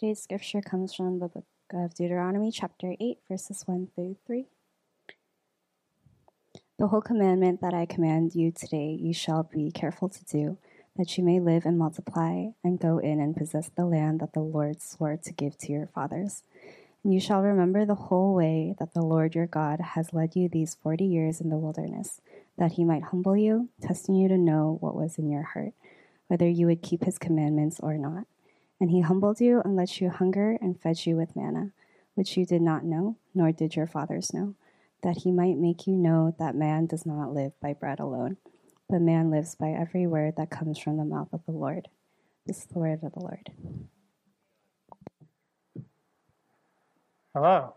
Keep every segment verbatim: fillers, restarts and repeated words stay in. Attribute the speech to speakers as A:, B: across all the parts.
A: Today's scripture comes from the book of Deuteronomy, chapter eight, verses one through three. The whole commandment that I command you today you shall be careful to do, that you may live and multiply, and go in and possess the land that the Lord swore to give to your fathers. And you shall remember the whole way that the Lord your God has led you these forty years in the wilderness, that he might humble you, testing you to know what was in your heart, whether you would keep his commandments or not. And he humbled you and let you hunger and fed you with manna, which you did not know, nor did your fathers know, that he might make you know that man does not live by bread alone, but man lives by every word that comes from the mouth of the Lord. This is the word of the Lord.
B: Hello.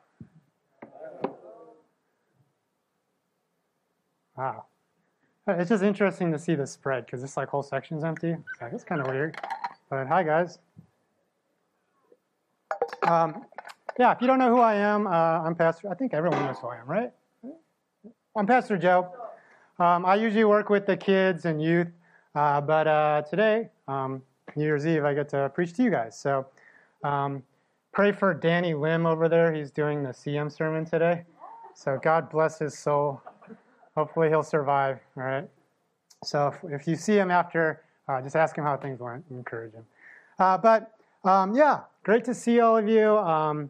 B: Wow. It's just interesting to see the spread because this like whole section's empty. It's like, it's kind of weird. But hi, guys. Um, yeah, if you don't know who I am, uh, I'm Pastor. I think everyone knows who I am, right? I'm Pastor Joe. Um, I usually work with the kids and youth, uh, but uh, today, um, New Year's Eve, I get to preach to you guys. So um, pray for Danny Lim over there. He's doing the C M sermon today. So God bless his soul. Hopefully he'll survive, all right? So if, if you see him after, uh, just ask him how things went and encourage him. Uh, but um, yeah, great to see all of you. Um,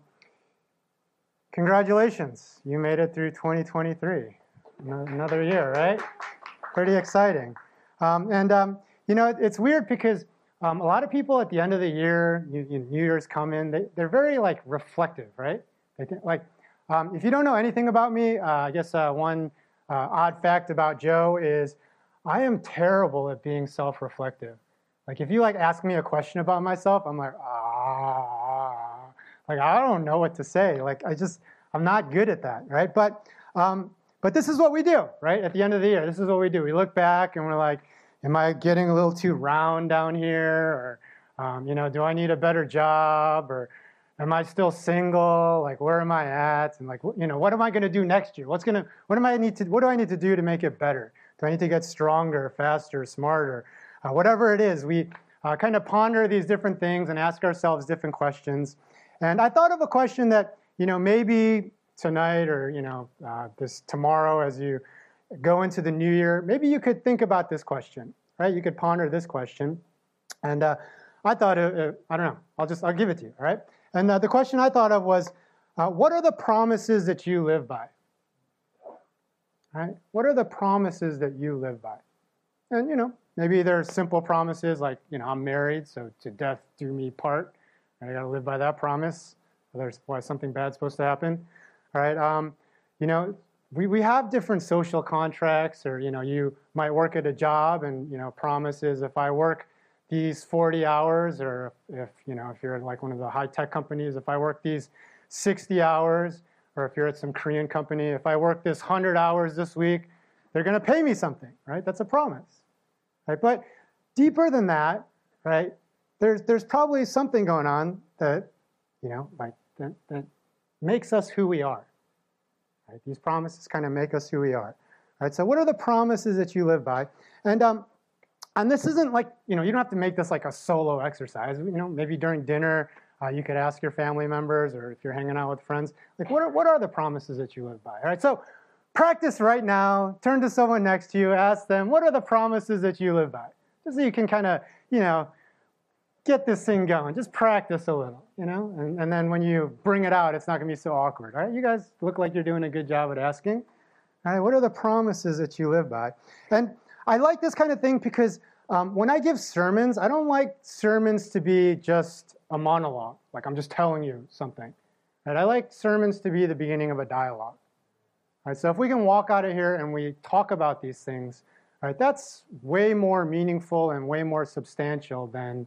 B: congratulations. You made it through twenty twenty-three. Another year, right? Pretty exciting. Um, and, um, you know, it, it's weird because um, a lot of people at the end of the year, you, you, New Year's come in, they, they're very, like, reflective, right? They think, like, um, if you don't know anything about me, uh, I guess uh, one uh, odd fact about Joe is I am terrible at being self-reflective. Like, if you, like, ask me a question about myself, I'm like, ah, like, I don't know what to say. Like, I just, I'm not good at that, right? But, um, but this is what we do, right? At the end of the year, this is what we do. We look back and we're like, am I getting a little too round down here? Or, um, you know, do I need a better job? Or am I still single? Like, where am I at? And like, you know, what am I going to do next year? What's going to, what am I need to, what do I need to do to make it better? Do I need to get stronger, faster, smarter? Uh, whatever it is, we uh, kind of ponder these different things and ask ourselves different questions. And I thought of a question that, you know, maybe tonight or, you know, uh, this tomorrow as you go into the new year, maybe you could think about this question, right? You could ponder this question. And uh, I thought, uh, I don't know, I'll just, I'll give it to you, all right? And uh, the question I thought of was, uh, what are the promises that you live by? Right? What are the promises that you live by? And, you know, maybe there's simple promises like, you know, I'm married, so to death do me part. I got to live by that promise. Otherwise, why something bad's supposed to happen. All right. Um, you know, we, we have different social contracts, or, you know, you might work at a job and, you know, promises if I work these forty hours, or if, you know, if you're like one of the high tech companies, if I work these sixty hours, or if you're at some Korean company, if I work this one hundred hours this week, they're going to pay me something, right? That's a promise, right? But deeper than that, right, there's, there's probably something going on that, you know, like that, that makes us who we are, right? These promises kind of make us who we are, right? So what are the promises that you live by? And, um, and this isn't like, you know, you don't have to make this like a solo exercise. You know, maybe during dinner, Uh, you could ask your family members, or if you're hanging out with friends, like, what are, what are the promises that you live by? All right, so practice right now. Turn to someone next to you. Ask them, what are the promises that you live by? Just so you can kind of, you know, get this thing going. Just practice a little, you know, and, and then when you bring it out, it's not going to be so awkward. All right, you guys look like you're doing a good job at asking. All right, what are the promises that you live by? And I like this kind of thing because um, when I give sermons, I don't like sermons to be just a monologue, like I'm just telling you something. Right? I like sermons to be the beginning of a dialogue. Right? So if we can walk out of here and we talk about these things, right, that's way more meaningful and way more substantial than,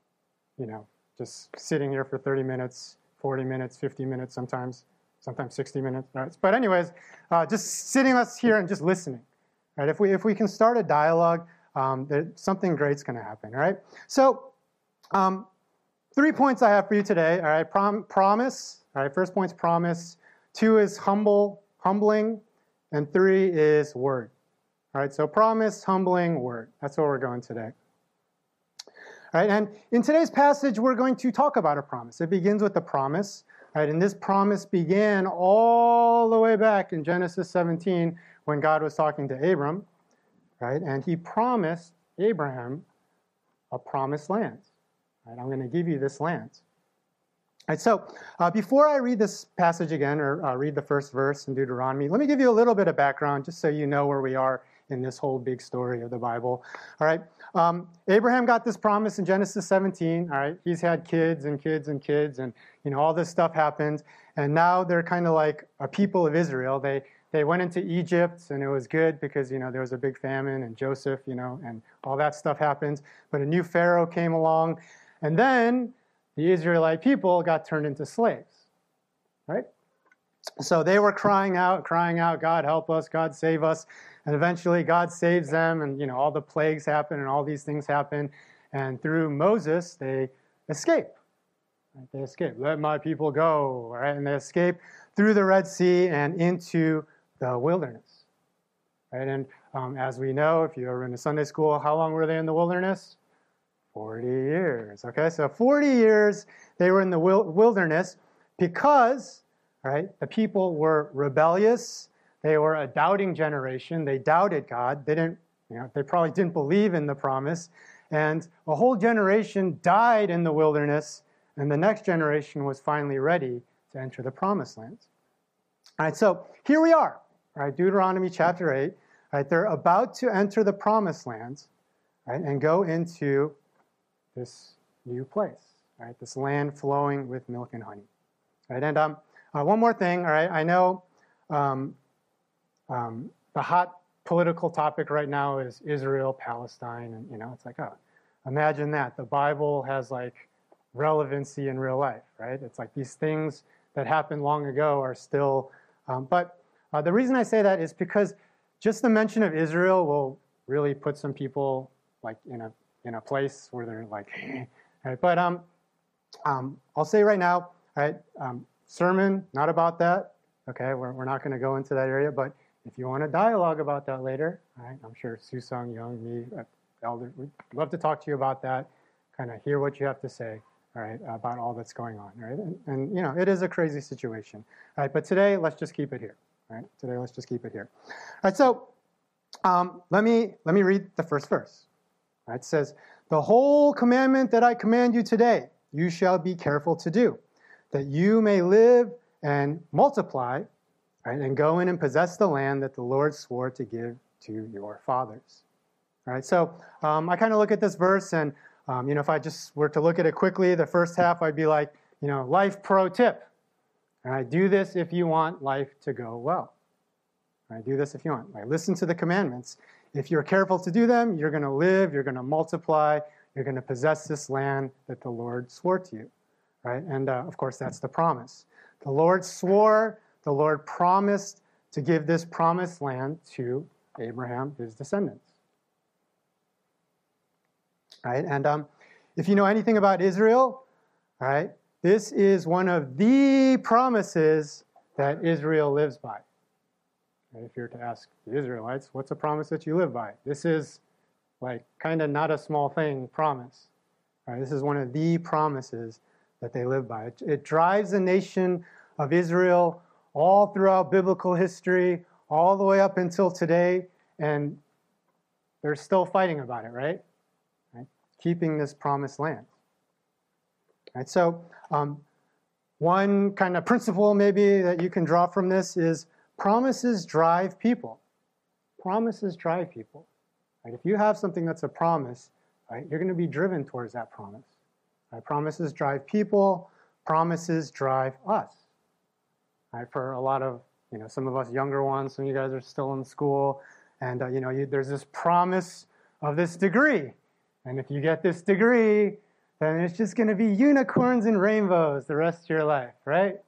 B: you know, just sitting here for thirty minutes, forty minutes, fifty minutes sometimes, sometimes sixty minutes. Right? But anyways, uh, just sitting us here and just listening. Right? If we if we can start a dialogue, um, there, something great's going to happen. All right. So. Um, Three points I have for you today, all right, Prom promise, all right, first point's promise, two is humble, humbling, and three is word, all right, so promise, humbling, word, that's where we're going today. All Right? And in today's passage, we're going to talk about a promise. It begins with a promise. Right? And this promise began all the way back in Genesis seventeen when God was talking to Abram. Right? And he promised Abraham a promised land. Right? I'm going to give you this land. Right, so uh, before I read this passage again, or uh, read the first verse in Deuteronomy, let me give you a little bit of background just so you know where we are in this whole big story of the Bible. All right, um, Abraham got this promise in Genesis seventeen. All right, he's had kids and kids and kids, and you know all this stuff happened, and now they're kind of like a people of Israel. They they went into Egypt, and it was good because you know there was a big famine, and Joseph, you know, and all that stuff happened. But a new Pharaoh came along, and then the Israelite people got turned into slaves, right? So they were crying out, crying out, God help us, God save us. And eventually God saves them, and you know all the plagues happen and all these things happen. And through Moses, they escape. Right? They escape. Let my people go, right? And they escape through the Red Sea and into the wilderness. Right? And um, as we know, if you ever been to Sunday school, how long were they in the wilderness? forty years, okay? So forty years they were in the wilderness because, right, the people were rebellious. They were a doubting generation. They doubted God. They didn't, you know, they probably didn't believe in the promise. And a whole generation died in the wilderness, and the next generation was finally ready to enter the promised land. All right, so here we are, right, Deuteronomy chapter eight. Right, they're about to enter the promised land, right, and go into this new place, right? This land flowing with milk and honey, right? And um, uh, one more thing, all right? I know um, um, the hot political topic right now is Israel, Palestine, and you know, it's like, oh, imagine that. The Bible has like relevancy in real life, right? It's like these things that happened long ago are still, um, but uh, the reason I say that is because just the mention of Israel will really put some people like in a in a place where they're like, right? But um, um, I'll say right now, right, um, sermon, not about that, okay? We're, we're not going to go into that area, but if you want a dialogue about that later, right, I'm sure Susung, Young, me, uh, Elder, we'd love to talk to you about that, kind of hear what you have to say, all right, about all that's going on, right? And, and, you know, it is a crazy situation, all right? But today, let's just keep it here, right? Today, let's just keep it here. All right, so um, let me let me read the first verse. Right, it says, the whole commandment that I command you today, you shall be careful to do, that you may live and multiply, right, and go in and possess the land that the Lord swore to give to your fathers. All right, so um, I kind of look at this verse, and um, you know, if I just were to look at it quickly, the first half I'd be like, you know, life pro tip. All right, do this if you want life to go well. All right, do this if you want. Right, listen to the commandments. If you're careful to do them, you're going to live, you're going to multiply, you're going to possess this land that the Lord swore to you, right? And uh, of course, that's the promise. The Lord swore, the Lord promised to give this promised land to Abraham, his descendants, right? And um, if you know anything about Israel, all right, this is one of the promises that Israel lives by. If you're to ask the Israelites, what's a promise that you live by? This is like kind of not a small thing promise. Right? This is one of the promises that they live by. It, it drives the nation of Israel all throughout biblical history, all the way up until today, and they're still fighting about it, right? right? Keeping this promised land. Right? So um, one kind of principle maybe that you can draw from this is promises drive people. Promises drive people. Right? If you have something that's a promise, right, you're going to be driven towards that promise. Right? Promises drive people. Promises drive us. Right? For a lot of, you know, some of us younger ones, some of you guys are still in school, and uh, you know, you, there's this promise of this degree, and if you get this degree, then it's just going to be unicorns and rainbows the rest of your life, right?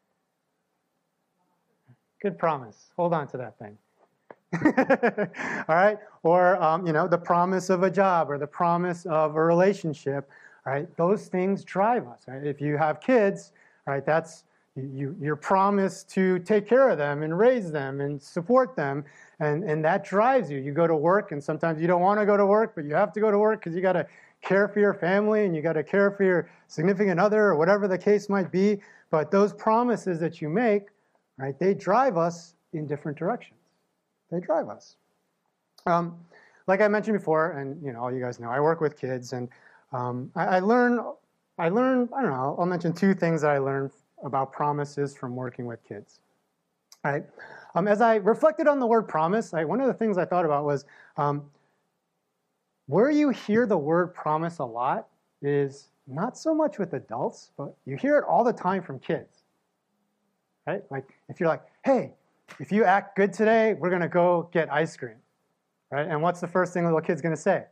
B: Good promise. Hold on to that thing. All right? Or, um, you know, the promise of a job or the promise of a relationship, right? Those things drive us, right? If you have kids, right, that's, you, you're promised to take care of them and raise them and support them, and, and that drives you. You go to work, and sometimes you don't want to go to work, but you have to go to work because you got to care for your family and you got to care for your significant other or whatever the case might be. But those promises that you make, right, they drive us in different directions. They drive us. Um, like I mentioned before, and you know, all you guys know, I work with kids, and um, I, I learn, I learn, I don't know, I'll mention two things that I learned about promises from working with kids. Right? Um, as I reflected on the word promise, I, one of the things I thought about was um, where you hear the word promise a lot is not so much with adults, but you hear it all the time from kids. Right? Like if you're like, hey, if you act good today, we're going to go get ice cream. Right? And what's the first thing a little kid's going to say?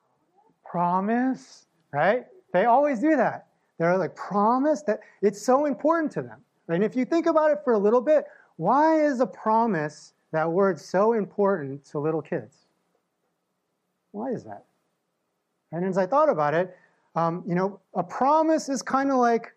B: Promise. Right? They always do that. They're like, promise? That it's so important to them. Right? And if you think about it for a little bit, why is a promise, that word, so important to little kids? Why is that? And as I thought about it, um, you know, a promise is kind of like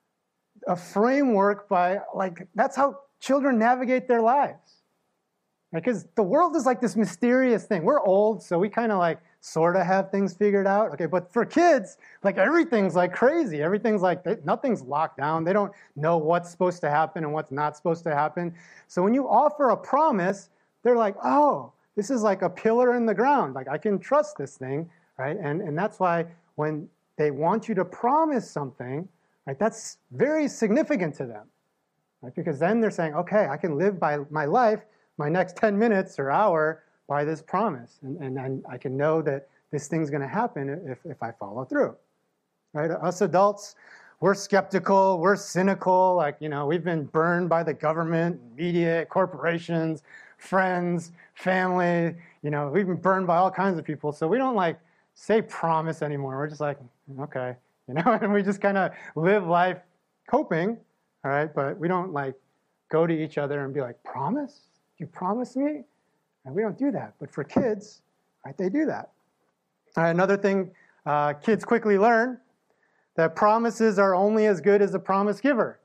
B: a framework by, like, that's how children navigate their lives. Because the world is like this mysterious thing. We're old, so we kind of like sort of have things figured out. Okay, but for kids, like everything's like crazy. Everything's like, nothing's locked down. They don't know what's supposed to happen and what's not supposed to happen. So when you offer a promise, they're like, oh, this is like a pillar in the ground. Like I can trust this thing, right? And, and that's why when they want you to promise something, right, that's very significant to them. Right? Because then they're saying, okay, I can live by my life, my next ten minutes or hour, by this promise. And, and, and I can know that this thing's going to happen if, if I follow through. Right? Us adults, we're skeptical, we're cynical, like, you know, we've been burned by the government, media, corporations, friends, family, you know, we've been burned by all kinds of people. So we don't like say promise anymore. We're just like, okay, you know, and we just kind of live life coping, all right? But we don't like go to each other and be like, promise? You promise me? And we don't do that. But for kids, right, they do that. All right, another thing uh, kids quickly learn, that promises are only as good as the promise giver.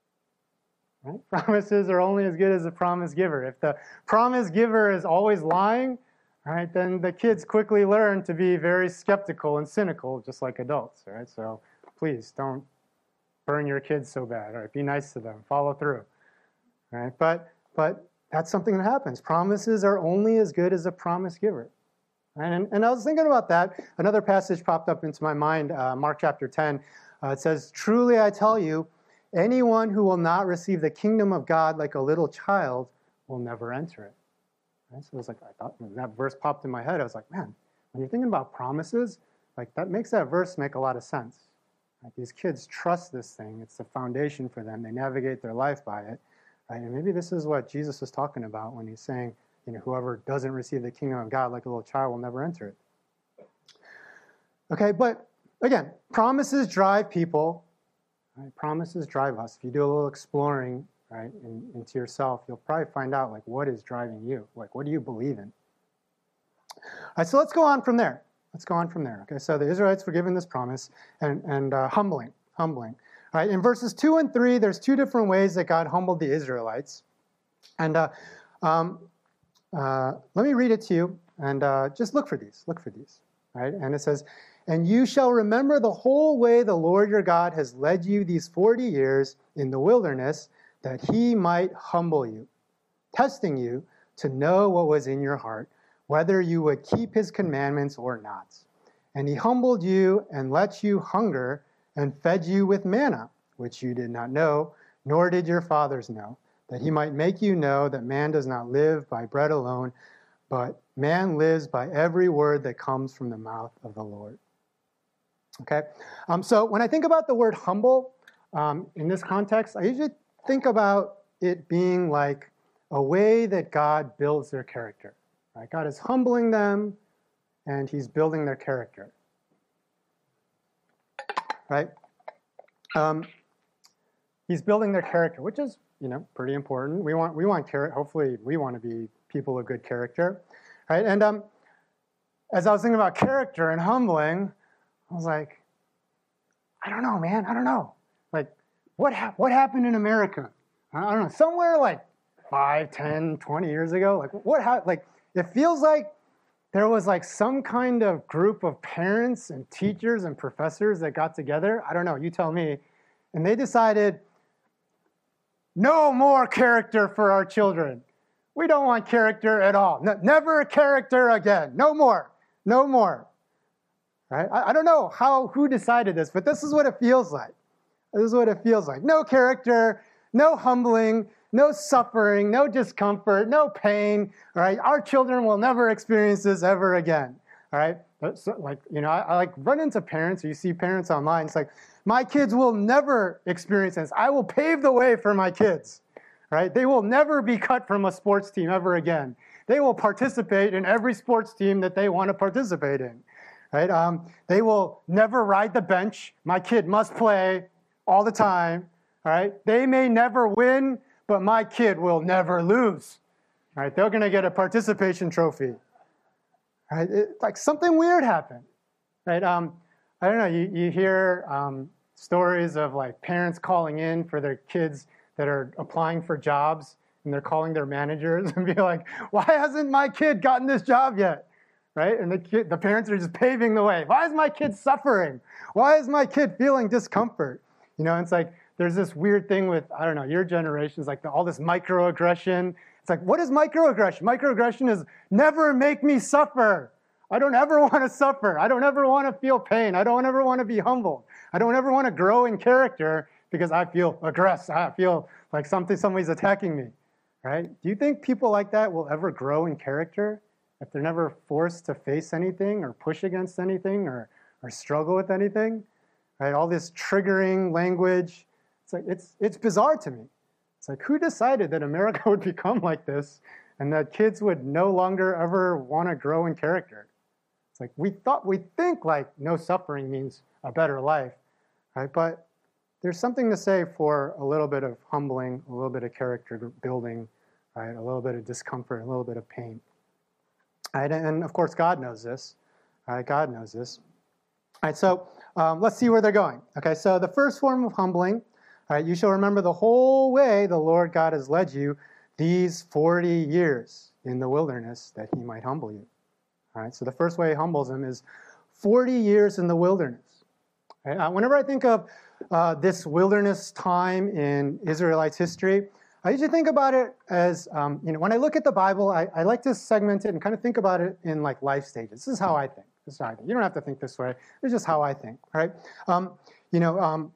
B: Right? Promises are only as good as the promise giver. If the promise giver is always lying, right, then the kids quickly learn to be very skeptical and cynical, just like adults. Right? So please don't burn your kids so bad. Right? Be nice to them. Follow through. Right? But but that's something that happens. Promises are only as good as a promise giver. And, and I was thinking about that. Another passage popped up into my mind, uh, Mark chapter ten. Uh, it says, truly I tell you, anyone who will not receive the kingdom of God like a little child will never enter it. Right? So it was like, I thought when that verse popped in my head, I was like, man, when you're thinking about promises, like that makes that verse make a lot of sense. Like these kids trust this thing. It's the foundation for them. They navigate their life by it. Right? And maybe this is what Jesus was talking about when he's saying, you know, whoever doesn't receive the kingdom of God like a little child will never enter it. Okay, but again, promises drive people. Right? Promises drive us. If you do a little exploring, right, in, into yourself, you'll probably find out like what is driving you. Like, what do you believe in? All right, so let's go on from there. Let's go on from there. Okay, so the Israelites were given this promise and and uh, humbling, humbling. All right, in verses two and three, there's two different ways that God humbled the Israelites, and uh, um, uh, let me read it to you, and uh, just look for these. Look for these. All right, and it says, "And you shall remember the whole way the Lord your God has led you these forty years in the wilderness, that He might humble you, testing you to know what was in your heart, whether you would keep His commandments or not. And He humbled you and let you hunger and fed you with manna, which you did not know, nor did your fathers know, that He might make you know that man does not live by bread alone, but man lives by every word that comes from the mouth of the Lord." Okay, um, so when I think about the word humble um, in this context, I usually think about it being like a way that God builds their character. Right? God is humbling them, and He's building their character. Right? Um, he's building their character, which is, you know, pretty important. We want, we want character. Hopefully, we want to be people of good character, right? And um, as I was thinking about character and humbling, I was like, I don't know, man. I don't know. Like, what ha- what happened in America? I don't know. Somewhere like five, ten, twenty years ago. Like, what happened? Like, it feels like there was like some kind of group of parents and teachers and professors that got together. I don't know, you tell me. And they decided, no more character for our children. We don't want character at all. No, never a character again. No more. No more. Right? I, I don't know how who decided this, but this is what it feels like. This is what it feels like. No character, no humbling, no suffering, no discomfort, no pain. All right? Our children will never experience this ever again. All right? So, like, you know, I, I like run into parents, or you see parents online. It's like, my kids will never experience this. I will pave the way for my kids, right? They will never be cut from a sports team ever again. They will participate in every sports team that they want to participate in, right? Um, they will never ride the bench. My kid must play all the time, all right? They may never win, but my kid will never lose, all right? They're going to get a participation trophy, right? It, like something weird happened, right? Um, I don't know, you, you hear um, stories of like parents calling in for their kids that are applying for jobs, and they're calling their managers and be like, why hasn't my kid gotten this job yet? Right? And the kid, the parents are just paving the way. Why is my kid suffering? Why is my kid feeling discomfort? You know, it's like there's this weird thing with, I don't know, your generation is like the, all this microaggression. It's like, what is microaggression? Microaggression is never make me suffer. I don't ever want to suffer. I don't ever want to feel pain. I don't ever want to be humbled. I don't ever want to grow in character because I feel aggressed. I feel like something, somebody's attacking me, right? Do you think people like that will ever grow in character if they're never forced to face anything or push against anything or, or struggle with anything, right? All this triggering language, it's like, it's, it's bizarre to me. It's like, who decided that America would become like this and that kids would no longer ever want to grow in character? It's like we thought, we think like no suffering means a better life, right? But there's something to say for a little bit of humbling, a little bit of character building, right? A little bit of discomfort, a little bit of pain. Right? And of course, God knows this. Right? God knows this. All right, so um, let's see where they're going. Okay, so the first form of humbling, all right, you shall remember the whole way the Lord God has led you these forty years in the wilderness that he might humble you. All right, so the first way he humbles him is forty years in the wilderness. Right? Uh, whenever I think of uh, this wilderness time in Israelites' history, I usually think about it as, um, you know, when I look at the Bible, I, I like to segment it and kind of think about it in like life stages. This is how I think. This is how I think. You don't have to think this way. It's just how I think, right? Um, you know, um,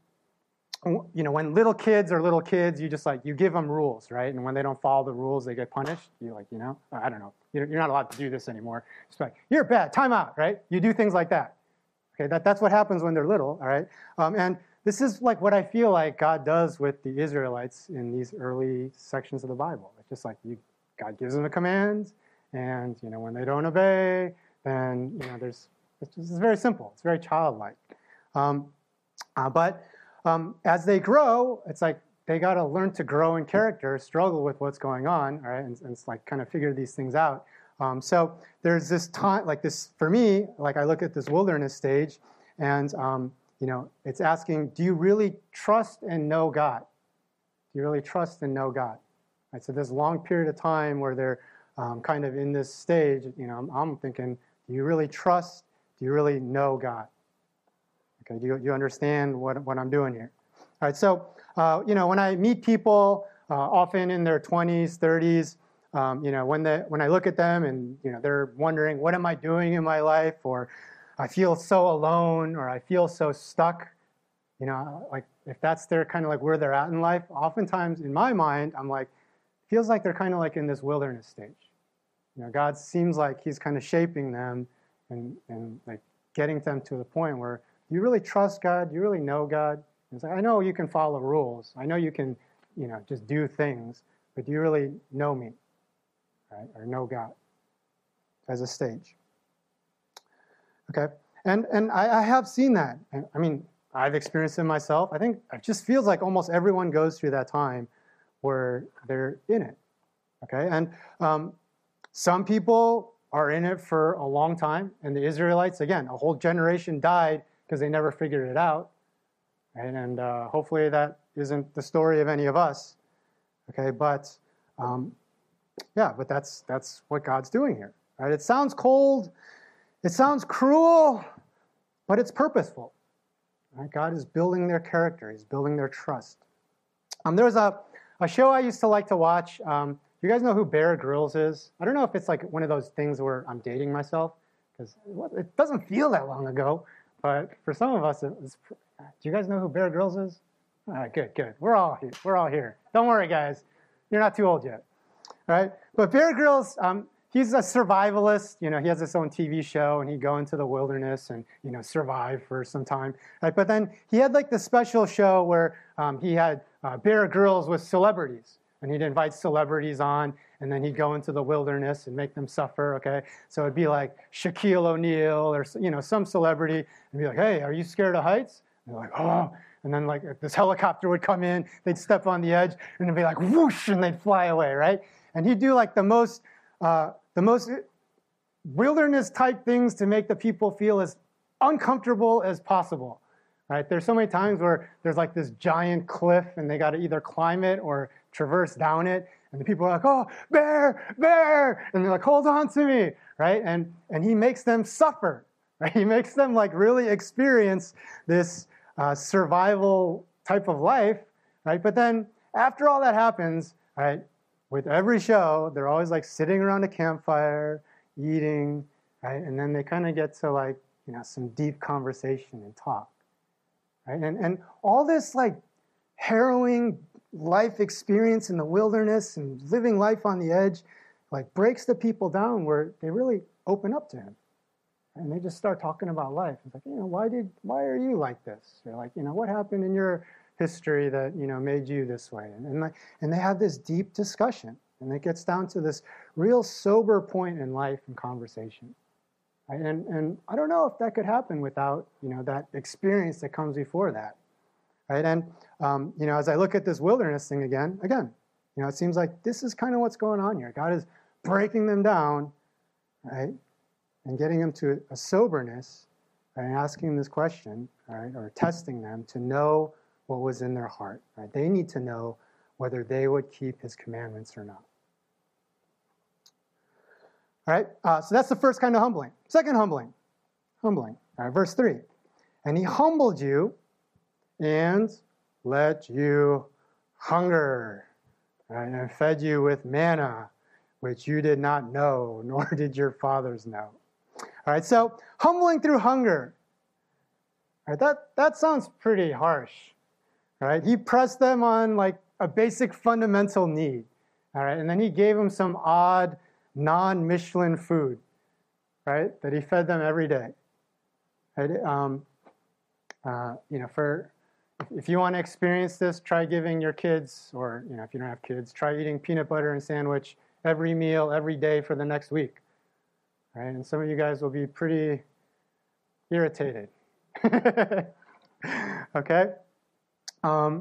B: you know, when little kids are little kids, you just like, you give them rules, right? And when they don't follow the rules, they get punished. You like, you know, I don't know. You're not allowed to do this anymore. It's like, you're bad, time out, right? You do things like that. Okay, that, that's what happens when they're little, all right? Um, and this is like what I feel like God does with the Israelites in these early sections of the Bible. It's just like you, God gives them a command, and you know when they don't obey, then you know there's it's, just, it's very simple. It's very childlike. Um, uh, but um, as they grow, it's like they got to learn to grow in character, struggle with what's going on, all right, and, and it's like kind of figure these things out. Um, so there's this time, like this for me, like I look at this wilderness stage, and um, you know, it's asking, do you really trust and know God? Do you really trust and know God? Right, so this long period of time where they're um, kind of in this stage, you know, I'm, I'm thinking, do you really trust? Do you really know God? Okay, do you, do you understand what, what I'm doing here? All right, so, uh, you know, when I meet people, uh, often in their twenties, thirties, um, you know, when, the, when I look at them and, you know, they're wondering, what am I doing in my life? Or I feel so alone, or I feel so stuck. You know, like if that's their kind of like where they're at in life, oftentimes in my mind, I'm like, feels like they're kind of like in this wilderness stage. You know, God seems like he's kind of shaping them and, and like getting them to the point where, do you really trust God? Do you really know God? And it's like, I know you can follow rules. I know you can, you know, just do things, but do you really know me, right? Or know God as a stage? Okay, and and I, I have seen that. I mean, I've experienced it myself. I think it just feels like almost everyone goes through that time where they're in it. Okay, and um, some people are in it for a long time, and the Israelites, again, a whole generation died because they never figured it out. Right? And uh, hopefully that isn't the story of any of us. Okay, but um, yeah, but that's that's what God's doing here. Right? It sounds cold, it sounds cruel, but it's purposeful. Right? God is building their character. He's building their trust. Um, there was a, a show I used to like to watch. Um, you guys know who Bear Grylls is? I don't know if it's like one of those things where I'm dating myself, because it doesn't feel that long ago. But for some of us, it's, do you guys know who Bear Grylls is? All right, good, good. We're all here. We're all here. Don't worry, guys. You're not too old yet. All right? But Bear Grylls, um, he's a survivalist. You know, he has his own T V show, and he'd go into the wilderness and, you know, survive for some time. Right? But then he had like this special show where um, he had uh, Bear Grylls with celebrities, and he'd invite celebrities on, and then he'd go into the wilderness and make them suffer. Okay, so it'd be like Shaquille O'Neal or, you know, some celebrity, and be like, "Hey, are you scared of heights?" And they're like, "Oh." And then like this helicopter would come in, they'd step on the edge, and it'd be like whoosh, and they'd fly away, right? And he'd do like the most, uh, the most wilderness type things to make the people feel as uncomfortable as possible, right? There's so many times where there's like this giant cliff, and they got to either climb it or traverse down it, and the people are like, "Oh, bear, bear," and they're like, "Hold on to me," right? And and he makes them suffer, right? He makes them like really experience this Uh, survival type of life, right? But then after all that happens, right, with every show, they're always like sitting around a campfire, eating, right? And then they kind of get to like, you know, some deep conversation and talk, right? And, and all this like harrowing life experience in the wilderness and living life on the edge, like breaks the people down where they really open up to him. And they just start talking about life. It's like, you know, why did, why are you like this? You're like, you know, what happened in your history that, you know, made you this way? And and, like, and they have this deep discussion, and it gets down to this real sober point in life and conversation. Right? And and I don't know if that could happen without, you know, that experience that comes before that, right? And um, you know, as I look at this wilderness thing again, again, you know, it seems like this is kind of what's going on here. God is breaking them down, right? And getting them to a soberness, right, and asking them this question, right, or testing them to know what was in their heart. Right? They need to know whether they would keep his commandments or not. All right, uh, so that's the first kind of humbling. Second humbling, humbling. All right, verse three. And he humbled you and let you hunger, right, and fed you with manna, which you did not know, nor did your fathers know. All right, so humbling through hunger. All right, that, that sounds pretty harsh. All right, he pressed them on like a basic fundamental need. All right, and then he gave them some odd non-Michelin food, right, that he fed them every day. Right? Um, uh, you know, for if you want to experience this, try giving your kids, or you know, if you don't have kids, try eating peanut butter and sandwich every meal, every day for the next week. Right? And some of you guys will be pretty irritated. Okay? Um,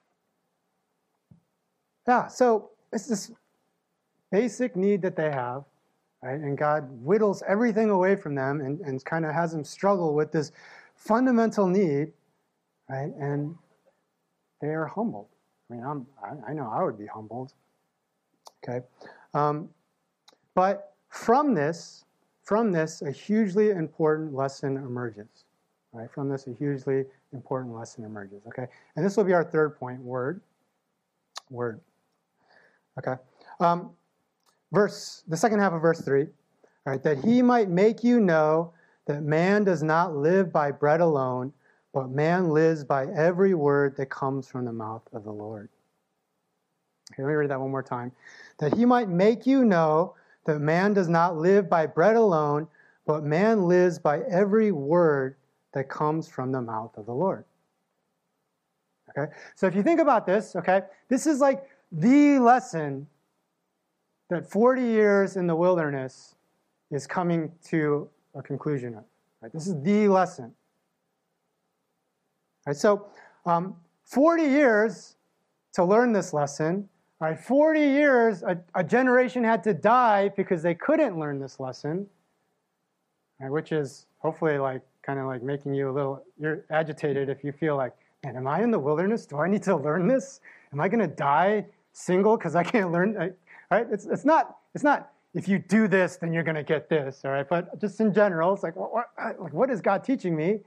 B: yeah, so it's this basic need that they have, right? And God whittles everything away from them and, and kind of has them struggle with this fundamental need, right? And they are humbled. I mean, I'm, I, I know I would be humbled. Okay? Um, but from this, From this, a hugely important lesson emerges. Right? From this, a hugely important lesson emerges. Okay, and this will be our third point. Word, word. Okay, um, verse. The second half of verse three. All right, that he might make you know that man does not live by bread alone, but man lives by every word that comes from the mouth of the Lord. Okay, let me read that one more time. That he might make you know that man does not live by bread alone, but man lives by every word that comes from the mouth of the Lord. Okay? So if you think about this, okay, this is like the lesson that forty years in the wilderness is coming to a conclusion of. Right? This is the lesson. Right? So um, forty years to learn this lesson. All right, forty years, a, a generation had to die because they couldn't learn this lesson, right, which is hopefully like kind of like making you a little, you're agitated if you feel like, man, am I in the wilderness? Do I need to learn this? Am I going to die single because I can't learn? Right? It's it's not it's not if you do this, then you're going to get this, all right? But just in general, it's like, what, what, like, what is God teaching me?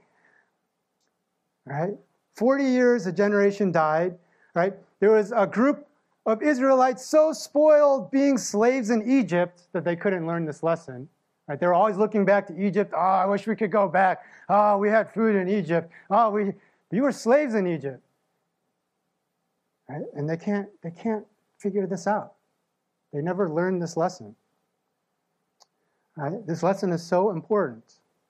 B: All right? forty years, a generation died, right? There was a group of Israelites so spoiled being slaves in Egypt that they couldn't learn this lesson. Right? They were always looking back to Egypt. Oh, I wish we could go back. Oh, we had food in Egypt. Oh, we you were slaves in Egypt. Right? And they can't they can't figure this out. They never learned this lesson. Right? This lesson is so important.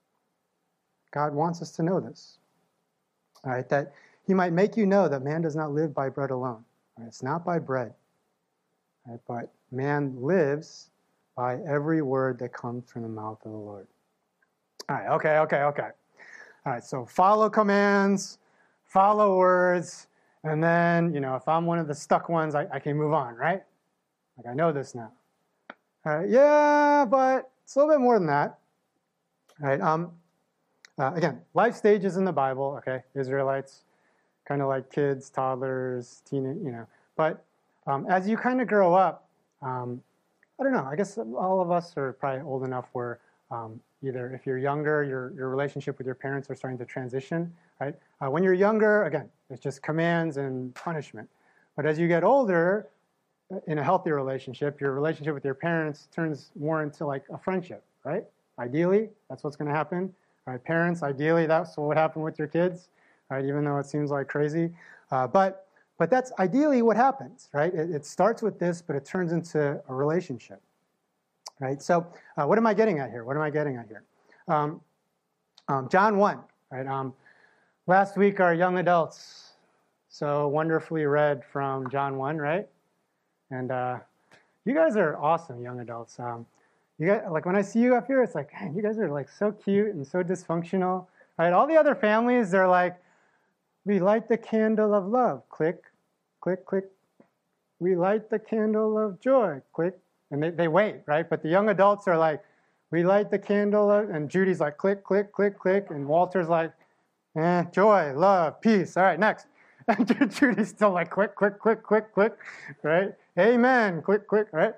B: God wants us to know this. All right, that he might make you know that man does not live by bread alone. Right? It's not by bread, right? But man lives by every word that comes from the mouth of the Lord. All right, okay, okay, okay. All right, so follow commands, follow words, and then, you know, if I'm one of the stuck ones, I, I can move on, right? Like, I know this now. All right, yeah, but it's a little bit more than that. All right, um, uh, again, life stages in the Bible, okay, Israelites, kind of like kids, toddlers, teenage, you know. But um, as you kind of grow up, um, I don't know, I guess all of us are probably old enough where um, either if you're younger, your, your relationship with your parents are starting to transition, right? Uh, when you're younger, again, it's just commands and punishment. But as you get older, in a healthy relationship, your relationship with your parents turns more into like a friendship, right? Ideally, that's what's going to happen. All right, parents, ideally, that's what would happen with your kids, right? Even though it seems like crazy. Uh, but but that's ideally what happens, right? It, it starts with this, but it turns into a relationship, right? So uh, what am I getting at here? What am I getting at here? Um, um, John one, right? Um, last week, our young adults so wonderfully read from John one, right? And uh, you guys are awesome, young adults. Um, you guys, like when I see you up here, it's like, man, you guys are like so cute and so dysfunctional. Right? All the other families, they're like, we light the candle of love. Click, click, click. We light the candle of joy. Click. And they, they wait, right? But the young adults are like, we light the candle of, and Judy's like, click, click, click, click. And Walter's like, eh, joy, love, peace. All right, next. And Judy's still like, click, click, click, click, click, right? Amen, click, click, right?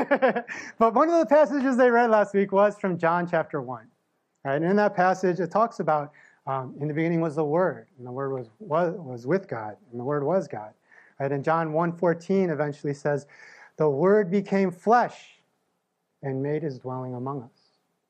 B: But one of the passages they read last week was from John chapter one. Right? And in that passage, it talks about, um, in the beginning was the Word, and the Word was, was, was with God, and the Word was God. Right? And John one fourteen eventually says, the Word became flesh and made his dwelling among us.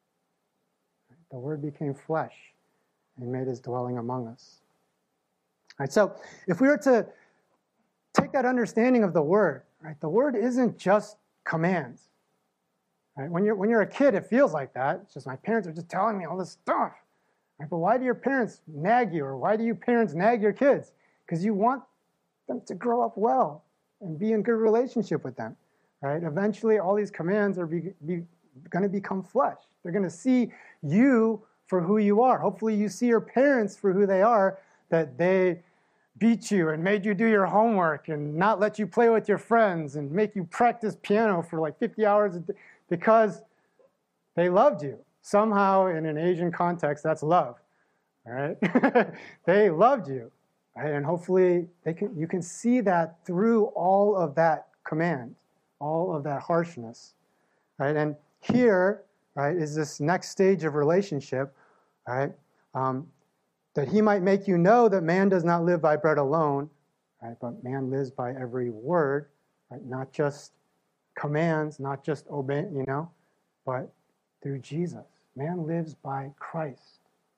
B: Right? The Word became flesh and made his dwelling among us. Right, so if we were to take that understanding of the Word, right, the Word isn't just commands. Right? When you're when you're a kid, it feels like that. It's just my parents are just telling me all this stuff. Right? But why do your parents nag you, or why do you parents nag your kids? Because you want them to grow up well and be in good relationship with them. Right? Eventually, all these commands are be, be, going to become flesh. They're going to see you for who you are. Hopefully, you see your parents for who they are. That they beat you and made you do your homework and not let you play with your friends and make you practice piano for like fifty hours a day because they loved you. Somehow in an Asian context, that's love, all right? They loved you, right? And hopefully they can, you can see that through all of that command, all of that harshness, right? And here, right, is this next stage of relationship, right? Um, that he might make you know that man does not live by bread alone, right, but man lives by every word, right, not just commands, not just obey, you know, but through Jesus. Man lives by Christ.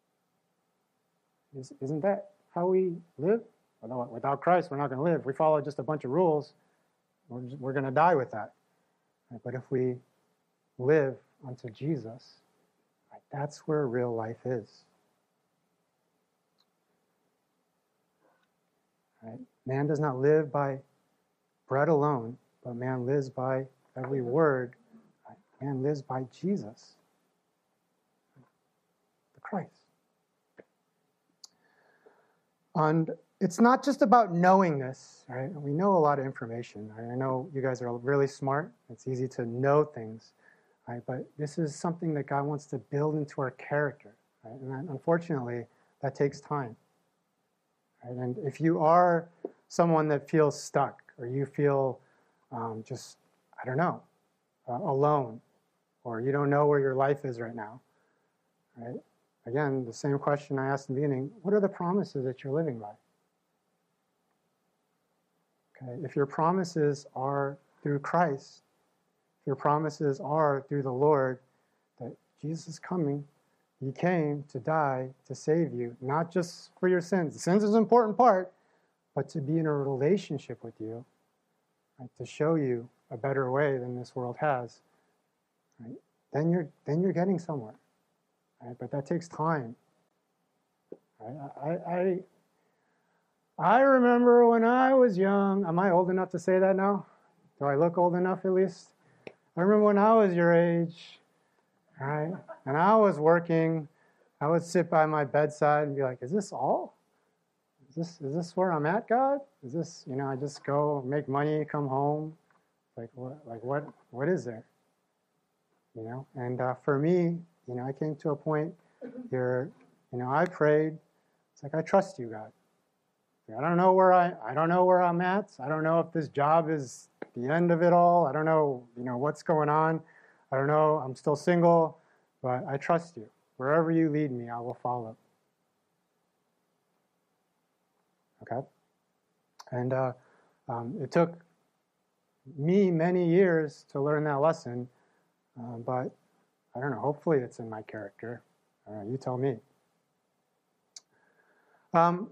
B: Isn't that how we live? Without Christ, we're not going to live. If we follow just a bunch of rules, we're, we're going to die with that. Right? But if we live unto Jesus, right, that's where real life is. Right? Man does not live by bread alone, but man lives by every word. Right? Man lives by Jesus, the Christ. And it's not just about knowing this, right? We know a lot of information. Right? I know you guys are really smart. It's easy to know things, right? But this is something that God wants to build into our character, right? And that, unfortunately, that takes time. Right? And if you are someone that feels stuck, or you feel um, just, I don't know, uh, alone, or you don't know where your life is right now, right? Again, the same question I asked in the beginning, what are the promises that you're living by? Okay, if your promises are through Christ, if your promises are through the Lord, that Jesus is coming, he came to die to save you, not just for your sins. The sins is an important part, but to be in a relationship with you, right, to show you a better way than this world has, right? Then you're then you're getting somewhere, right? But that takes time. Right? I I I remember when I was young. Am I old enough to say that now? Do I look old enough at least? I remember when I was your age, right? And I was working. I would sit by my bedside and be like, "Is this all? Is this is this where I'm at, God? Is this, you know, I just go make money, come home? Like what? Like what? What is there? You know?" And uh, for me, you know, I came to a point here. You know, I prayed. It's like I trust you, God. I don't know where I. I don't know where I'm at. I don't know if this job is the end of it all. I don't know, you know, what's going on. I don't know. I'm still single, but I trust you. Wherever you lead me, I will follow. Okay? And uh, um, it took me many years to learn that lesson, uh, but I don't know, hopefully it's in my character. Uh, you tell me. Um,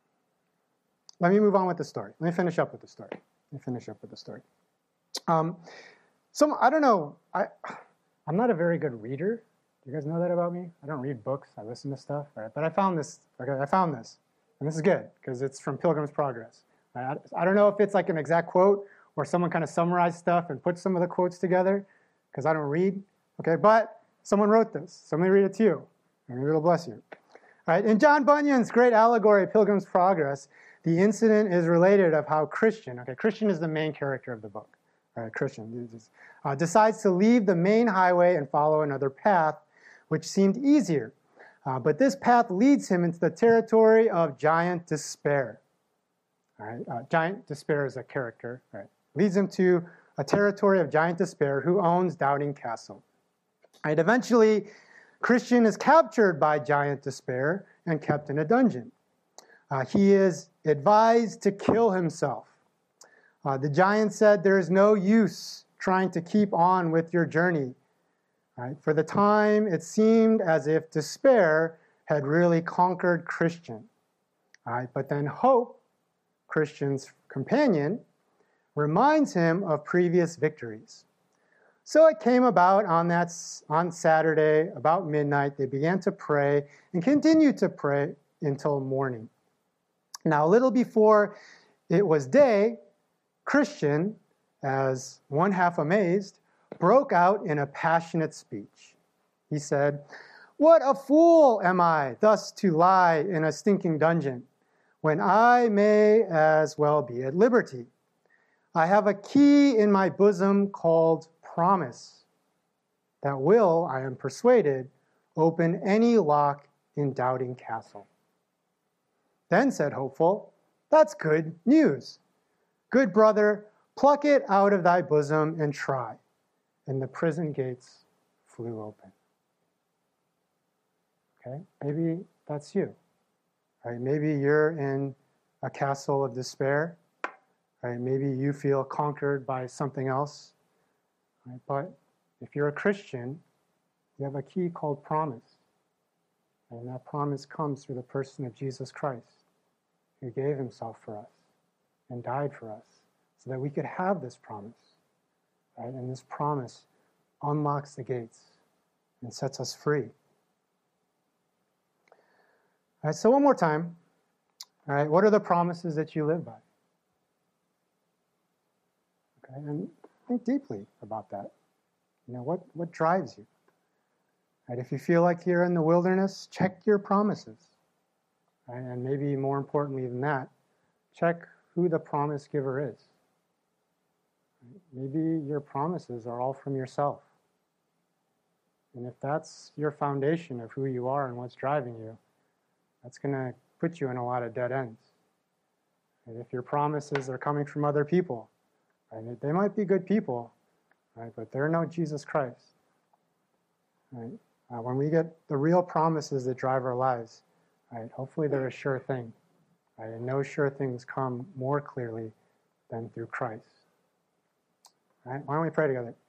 B: let me move on with the story. Let me finish up with the story. Let me finish up with the story. Um, some, I don't know, I, I'm not a very good reader. Do you guys know that about me? I don't read books. I listen to stuff. Right? But I found this. Okay, I found this. And this is good because it's from Pilgrim's Progress. Right? I, I don't know if it's like an exact quote or someone kind of summarized stuff and put some of the quotes together because I don't read. Okay, but someone wrote this. So let me read it to you. And maybe it'll bless you. All right, in John Bunyan's great allegory, Pilgrim's Progress, the incident is related of how Christian, okay, Christian is the main character of the book. All right, Christian uh, decides to leave the main highway and follow another path, which seemed easier. Uh, but this path leads him into the territory of giant despair. All right, uh, giant despair is a character. All right, leads him to a territory of giant despair who owns Doubting Castle. All right, eventually, Christian is captured by giant despair and kept in a dungeon. Uh, he is advised to kill himself. Uh, the giant said, "There is no use trying to keep on with your journey." Right? For the time, it seemed as if despair had really conquered Christian. Right? But then hope, Christian's companion, reminds him of previous victories. So it came about on that on Saturday, about midnight, they began to pray and continued to pray until morning. Now, a little before it was day, Christian, as one half amazed, broke out in a passionate speech. He said, "What a fool am I, thus to lie in a stinking dungeon, when I may as well be at liberty. I have a key in my bosom called promise, that will, I am persuaded, open any lock in Doubting Castle." Then said Hopeful, "That's good news. Good brother, pluck it out of thy bosom and try." And the prison gates flew open. Okay, maybe that's you. Right? Maybe you're in a castle of despair. Right? Maybe you feel conquered by something else. Right? But if you're a Christian, you have a key called promise. And that promise comes through the person of Jesus Christ, who gave himself for us and died for us so that we could have this promise. Right? And this promise unlocks the gates and sets us free. All right, so one more time. All right, what are the promises that you live by? Okay, and think deeply about that. You know, what, what drives you? Right, if you feel like you're in the wilderness, check your promises. Right, and maybe more importantly than that, check who the promise giver is. Maybe your promises are all from yourself. And if that's your foundation of who you are and what's driving you, that's going to put you in a lot of dead ends. And if your promises are coming from other people, right, they might be good people, right, but they're no Jesus Christ. Right? Uh, when we get the real promises that drive our lives, right? Hopefully they're a sure thing. Right? And no sure things come more clearly than through Christ. Right? Why don't we pray together?